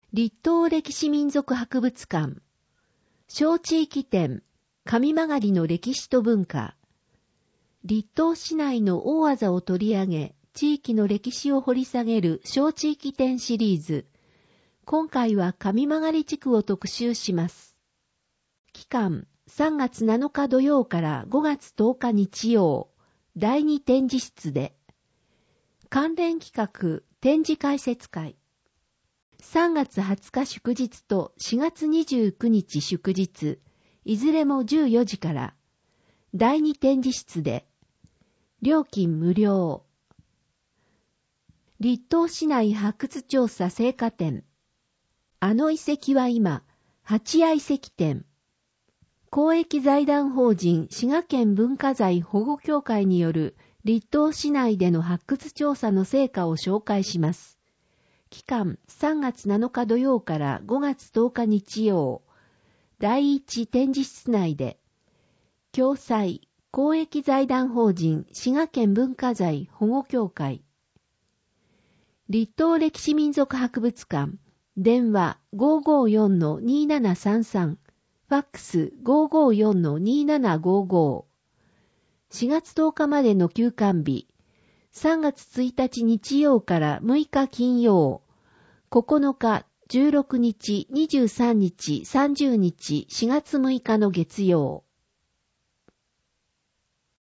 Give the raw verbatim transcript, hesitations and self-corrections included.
立東歴史民族博物館、小地域展、上曲の歴史と文化。立東市内の大技を取り上げ、地域の歴史を掘り下げる小地域展シリーズ。今回は上曲地区を特集します。期間、さんがつなのか土曜からごがつとおか日曜、だいに展示室で。関連企画、展示解説会。さんがつはつか祝日としがつにじゅうくにち祝日、いずれもじゅうよじから、だいに展示室で、料金無料。立東市内発掘調査成果展。あの遺跡は今、八谷遺跡展。公益財団法人滋賀県文化財保護協会による立東市内での発掘調査の成果を紹介します。期間さんがつなのか土曜からごがつとおか日曜、だいいち展示室内で、共催公益財団法人滋賀県文化財保護協会。立東歴史民族博物館、電話 ごーごーよんのにーななさんさん、ファックス ごーごーよんのにーななごーごー。しがつとおかまでの休館日、さんがつついたち日曜からむいか金曜、ここのか、じゅうろくにち、にじゅうさんにち、さんじゅうにち、しがつむいかの月曜。